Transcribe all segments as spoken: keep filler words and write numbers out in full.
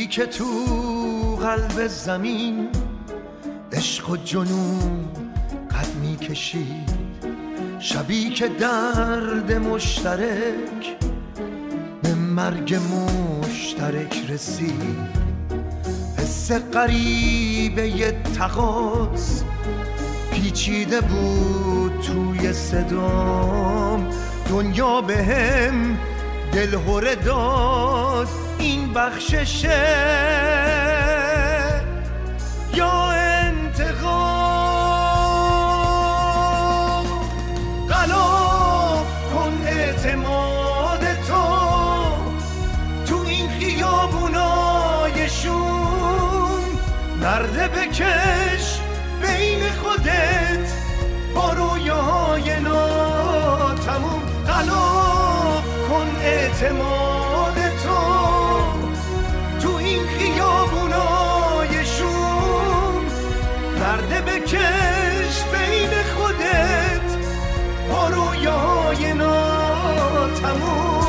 که تو قلب زمین عشق و جنون قد می کشید، شبی که درد مشترک به مرگ مشترک رسید. حس غریبه ی تقاص پیچیده بود توی صدام، دنیا به هم دلهره داد این بخششه یا انتقام. غلاف کن اعتماد تو تو این خیابونای شوم، نرده بکش بین خودت با رویاهای ناتموم. غلاف کن اعتماد تو تو این خیابونای شوم، نرده بکش بین خودت با رویاهای ناتموم.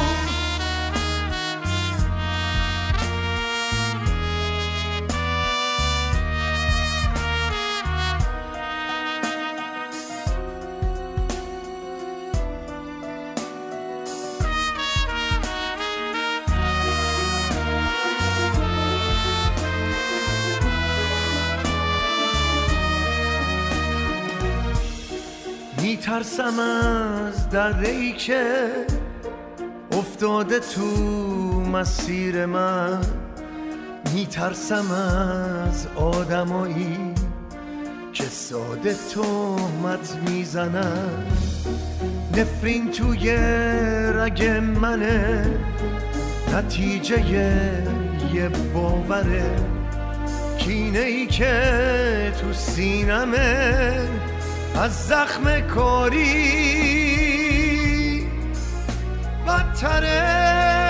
میترسم از دره‌ای که افتاده تو مسیر من، میترسم از آدمایی که ساده تهمت میزنن. نفرین توی رگ منه، نتیجه یه باوره، کینه‌ای که تو سینمه از زخم کاری بدتره.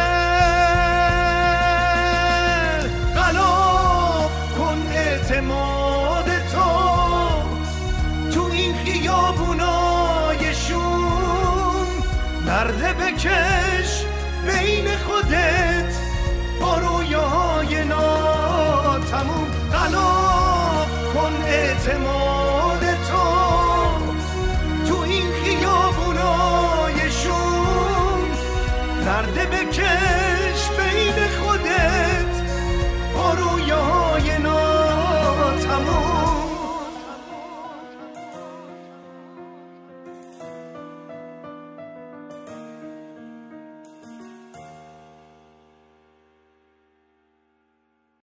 غلاف کن اعتماد تو تو این خیابونای شوم، نرده بکش بین خودت با رویاهای ناتموم. غلاف کن اعتماد تو تو این خیابونای شوم، نرده بکش بین